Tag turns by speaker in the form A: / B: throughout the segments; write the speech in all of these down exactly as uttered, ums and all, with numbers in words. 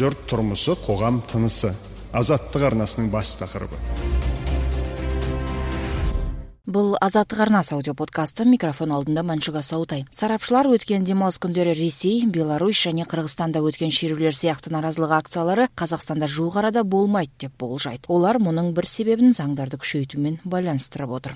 A: Жұрт тұрмысы, қоғам тынысы. Азаттық арнасының бас тақырыбы.
B: Бұл Азаттық арнасы аудио подкасты, микрофон алдында Маншуга Саутай. Сарапшылар өткен демалыс күндері Ресей, Беларусь және Қырғызстанда өткен шерулер сияқты наразылық акциялары Қазақстанда жуық арада болмайды деп болжайды. Олар мұның бір себебін заңдарды күшейтумен байланыстырып отыр.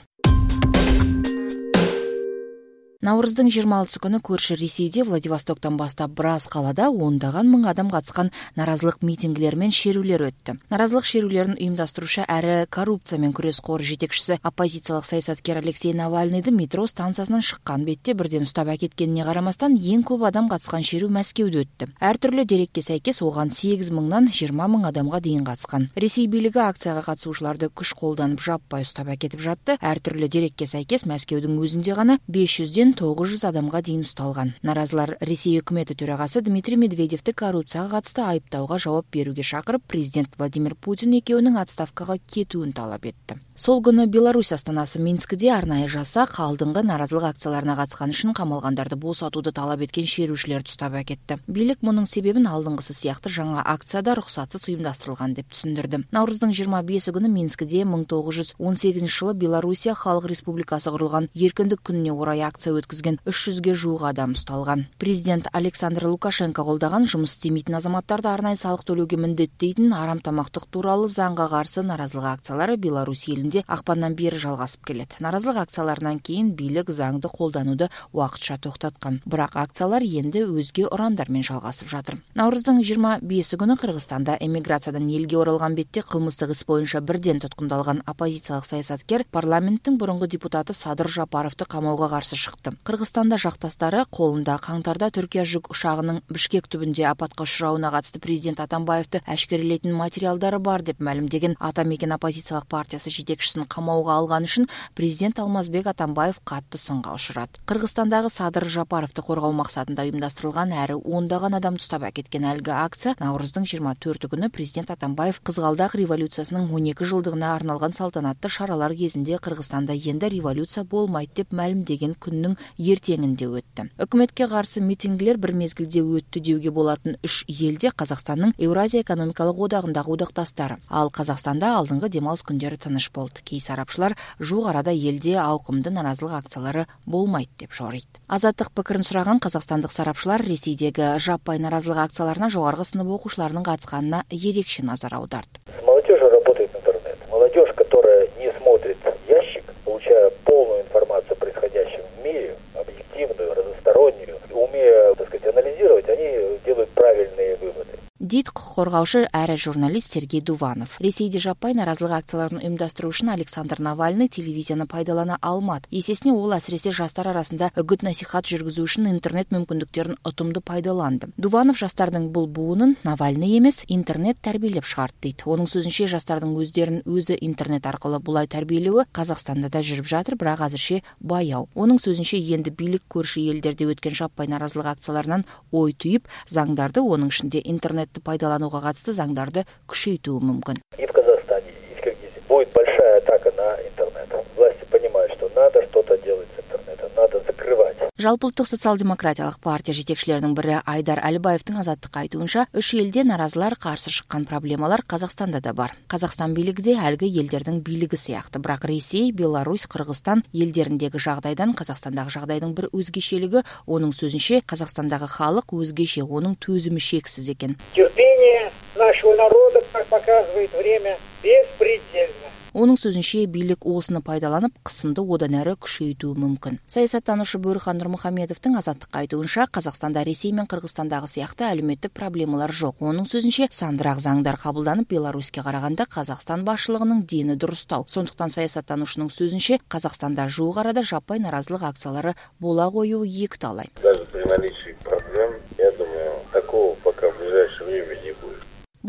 B: Наурыздың жиырма алтысы күні көрші Ресейде Владивостоктан бастап біраз қалада ондаған мың адам қатысқан наразылық митингілер мен шерулер өтті. Наразылық шерулерін ұйымдастырушы әрі коррупциямен күрес қоры жетекшісі оппозициялық саясаткер Алексей Навальныйды метро станциясынан шыққан бетте бірден ұстап әкеткеніне қарамастан ең көп адам қатысқан шеру Мәскеуде өтті. Әртүрлі дерекке сәйкес оған сегіз мыңнан жиырма мың адамға дейін қатысқан. Ресей билігі акцияға қатысушыларды күш қолданып жаппай ұстап әкетіп жатты. Әртүрлі дерекке сәйкес Мәскеудің өзінде ғана бес жүзден тоғыз жүз адамға дейін ұсталған. Наразылар Ресей үкіметі төрағасы Дмитрий Медведевті коррупцияға қатысты айыптауға жауап беруге шақырып, президент Владимир Путин екеуінің отставкаға кетуін талап етті. Сол күні Беларусь астанасы Минскіде арнайы жасақ алдыңғы наразылық акцияларына қатысқан үшін қамалғандарды босатуды талап еткен шерушілерді ұстап әкетті. Билік мұның себебін алдыңғысы сияқты жаңа акцияда рұқсатсыз ұйымдастырылған деп түсіндірді. Наурыздың жиырма бесі күні Минскіде мың тоғыз жүз он сегізінші жылы Белоруссия Халық Республикасы құрылған еркіндік күніне орай акция өткізген үш жүзге жуық адам ұсталған. Президент Александр Лукашенко қолдаған жұмыс істемейтін азаматтарды арнайы салық төлеуге міндеттейтін арамтамақтық туралы заңға қарсы наразылық акциялары Беларусь елінде ақпаннан бері жалғасып келеді. Наразылық акцияларынан кейін билік заңды қолдануды уақытша тоқтатқан. Бірақ акциялар енді өзге ұрандармен жалғасып жатыр. Наурыздың жиырма бесі күні Қырғызстанда эмиграциядан елге оралған бетте қылмыстық іс бойынша бірден тұтқындалған оппозициялық саясаткер парламенттің бұрынғы депутаты Садыр Жапаровты қамауға қарсы шықты. Қырғызстанда жақтастары қолында қаңтарда Түркия жүк ұшағының Бішкек түбінде апатқа ұшырауына қатысты президент Атамбаевты әшкерелейтін материалдары бар деп мәлімдеген Атамекен оппозициялық партиясы жетекшісін қамауға алған үшін президент Алмазбек Атамбаев қатты сынға ұшырады. Қырғызстандағы Садыр Жапаровты қорғау мақсатында ұйымдастырылған әрі ондаған адам ұстап әкеткен әлгі акция наурыздың жиырма төрті күні президент Атамбаев Қызғалдақ революциясының он екі жылдығына арналған салтанатты шаралар кезінде Қырғызстанда енді революция болмайды деп мәлімдеген күннің ертеңінде өтті. Үкіметке қарсы митингілер бір мезгілде өтті деуге болатын үш елде Қазақстанның Еуразия экономикалық одағындағы одақтастары. Ал Қазақстанда алдыңғы демалыс күндері тыныш болды. Кей сарапшылар жуық арада елде ауқымды наразылық акциялары болмайды деп жориды. Азаттық пікірін сұраған қазақстандық сарапшылар Ресейдегі жаппай наразылық акцияларына жоғарғы сынып оқушыларының қатысқанына ерекше назар аударды.
C: Молодежь работает в интернет. Молодежь, которая не смотрит ящик, получая полную информацию о происходящем в мире, объективную, разностороннюю, умея, так сказать, анализировать, они делают правильные выводы.
B: Дейді құқық қорғаушы әрі журналист Сергей Дуванов. Ресейде жаппай наразылық акцияларын ұйымдастыру үшін Александр Навальный телевизияны пайдалана алмады. Есесіне ол әсіресе жастар арасында үгіт-насихат жүргізу үшін интернет мүмкіндіктерін ұтымды пайдаланды. Дуванов жастардың бұл буынын Навальный емес, интернет тәрбиелеп шығарды дейді. Оның сөзінше жастардың өздерін өзі интернет арқылы бұлай тәрбиелеуі Қазақстанда да жүріп жатыр, бірақ әзірше баяу. Оның сөзінше енді билік көрші елдерде өткен жаппай наразылық акцияларынан ой түйіп, заңдарды, оның ішінде интернет пайдалануға қатысты заңдарды күшейтуі мүмкін.
C: И в Казахстане, и в Киргизии будет большая атака на интернет. Власти понимают, что надо что-то делать с интернетом, надо закрывать.
B: Жалпыұлттық социал-демократиялық партия жетекшілерінің бірі Айдар Әлібаевтың азаттыққа айтуынша, үш елде наразылар қарсы шыққан проблемалар Қазақстанда да бар. Қазақстан билігі де әлгі елдердің билігі сияқты, бірақ Ресей, Беларусь, Қырғызстан елдеріндегі жағдайдан Қазақстандағы жағдайдың бір өзгешелігі, оның сөзінше Қазақстандағы халық өзгеше, оның төзімі шексіз екен.
D: Терпение нашего народа, как показывает время, беспредельно.
B: Оның сөзінше билік осыны пайдаланып, қысымды одан әрі күшейтуі мүмкін. Саясаттанушы Бөрхан Нұрмұхамедовтың азаттыққа айтуынша, Қазақстанда Ресей мен Қырғызстандағы сияқты әлеуметтік проблемалар жоқ. Оның сөзінше, сандырақ заңдар қабылданып, Беларуське қарағанда Қазақстан басшылығының дені дұрыстау. Сондықтан саясаттанушының сөзінше, Қазақстанда жуық арада жаппай наразылық акциялары бола қоюы екіталай.
C: Даже при наличии проблем, я думаю, такого пока в ближайшее время не будет.
B: Бұл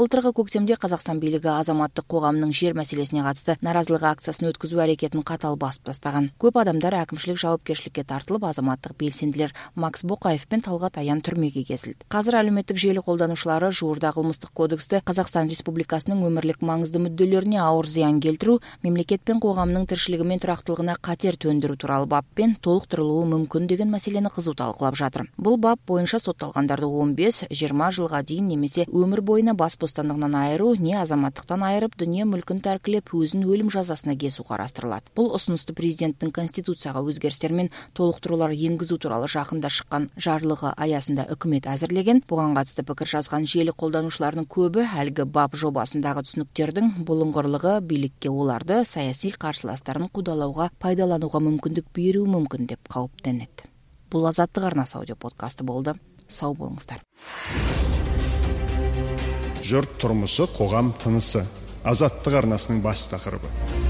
B: Былтырғы көктемде Қазақстан бийлиги азаматтык коғамның жер мәселесіне қатысты наразылык акциясын өткізу әрекетін қатал басып тастаған. Көп адамдар әкімшілік жауапкершілікке тартылып, азаматтық белсенділер Макс Боқаев пен Талғат Аян түрмеге кесілді. Қазір әлеуметтік желі қолданушылары жуырда қылмыстық кодексте Қазақстан Республикасының өмірлік маңызды мүдделеріне ауыр зиян келтіру, мемлекет пен қоғамның тіршілігі мен тұрақтылығына қатер төндіру туралы баппен толықтырылуы мүмкін деген мәселені қызу талқылап жатыр. Бұл бап бойынша сотталғандарды он бес жиырма жылға дейін немесе өмір бойына бас бостандығынан айыру, не азаматтықтан айырып, дүние мүлкін тәркілеп, өзін өлім жазасына кесу қарастырылады. Бұл ұсынысты президенттің конституцияға өзгерістер мен толықтырулар енгізу туралы жақында шыққан жарлығы аясында үкімет әзірлеген. Бұған қатысты пікір жазған желі қолданушыларының көбі әлгі бап жобасындағы түсініктердің бұлыңғырлығы билікке оларды саяси қарсыластарын қудалауға пайдалануға мүмкіндік беруі мүмкін деп қауіптенеді. Бұл Азаттық арнасы аудио подкасты болды. Сау болыңыздар.
A: Жұрт тұрмысы, қоғам тынысы. Азаттық арнасының бас тақырыбы.